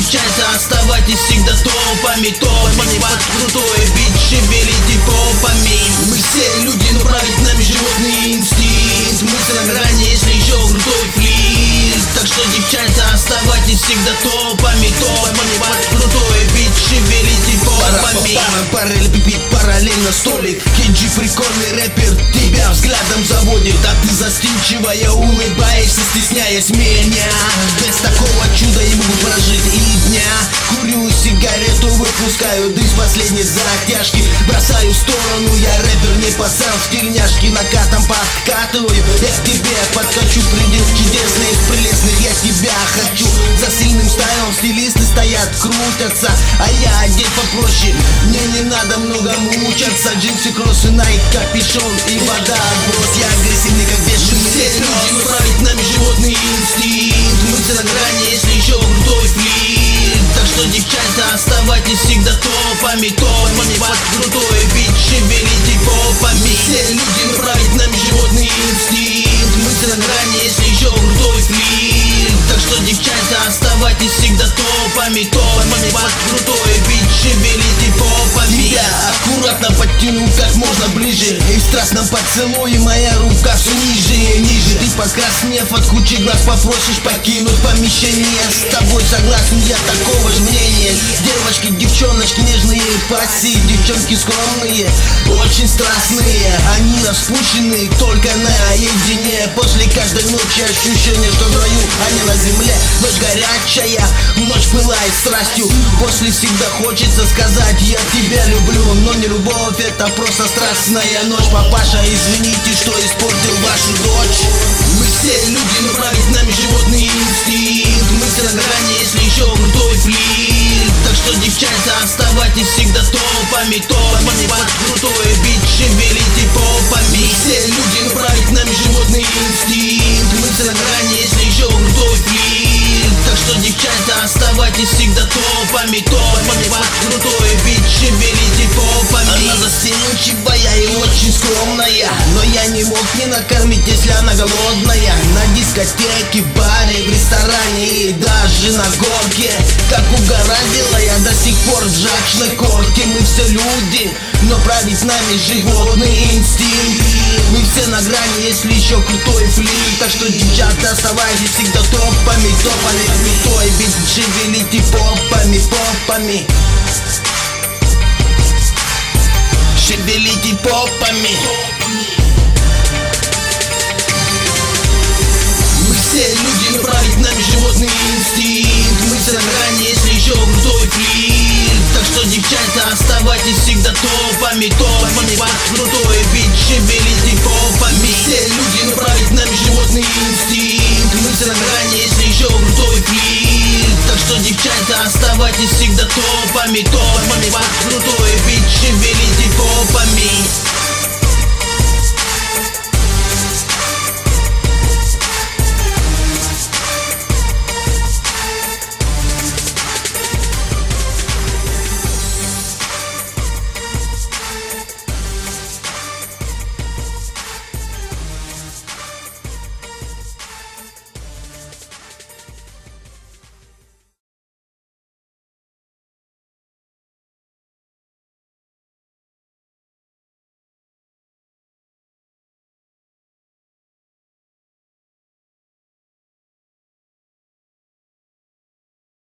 девчата, оставайтесь всегда топами, топами под крутой бит, шевелите попами. Мы все люди, но правит нами животный инстинкт. Мысль на грани, если еще крутой флит. Так что, девчата, оставайтесь всегда топами, топами под крутой бит, шевелите попами. Параллелепипед, параллельно столик. Кенджи прикольный рэпер, тебя взглядом заводит. А ты застенчивая, улыбаешься, стесняясь меня. Без такого чуда не могу прожить и дня. Курю сигарету, выпускаю дым с последней затяжки. Бросаю в сторону, я рэпер, не пацан в тельняшки. Накатом подкатываю, я к тебе подкачу. Предел чудесный, из прелестных я тебя хочу. За сильным стайлом стилисты стоят, крутятся, а я одет попроще. Мне не надо много мучаться. Джинсы, кроссы, найк, капюшон и вода отброс. Я агрессивный, как бешеный. Все люди, но правит нами животный инстинкт. Мысли на грани, если еще крутой флит. Так что, девчата, оставайтесь всегда топами, топами под крутой бит, шевелите попами. Все люди, но правит нами животный инстинкт. Мысли на грани, если еще крутой флит. Так что, девчата, оставайтесь всегда топами, топами под крутой бит, шевелите попами. Я аккуратно подтяну как можно ближе, и в страстном поцелуе моя рука все ниже и ниже. Ты, покраснев от кучи глаз, попросишь покинуть помещение. С тобой согласен, я такого же мнения. Девочки, девчоночки нежные, пассии, девчонки скромные, очень страстные. Они распущены только наедине. После каждой ночи ощущение, что в раю, а не на земле. Ночь горячая, ночь пылает страстью. После всегда хочется сказать: я тебя люблю. Но не любовь, это просто страстная ночь. Папаша, извините, что испортил вашу дочь. Мы все люди, но правит нами животный инстинкт. Мысли на грани, если еще крутой флит. Так что, девчата, оставайтесь всегда топами, топами под крутой бит, шевелите попами. Все люди, но правит нами животный инстинкт. Мысли на грани, если еще крутой флит. Так что, девчата, оставайтесь всегда топами, топами под крутой бит, шевелите попами. Она застенчивая и очень скромная, но я не мог не накормить, если она голодная. На дискотеке, в баре, в ресторане и даже на горке. Как угораздило, я до сих пор в жачной корке. Мы все люди, но правит нами животный инстинкт. Мы все на грани, если еще крутой флит. Так что, девчата, оставайтесь всегда топами, топами крутой бит, шевелите попами, попами. Шевелите попами. Мы все люди, но правит нами животный инстинкт. Мы все на грани, если еще крутой флит. Так что, девчата, оставайтесь всегда топами, топами под крутой бит, шевелите попами. Все люди, но правит нами животный инстинкт. Мы все на грани, если еще крутой флит. Так что, девчата, оставайтесь всегда топами, топами под крутой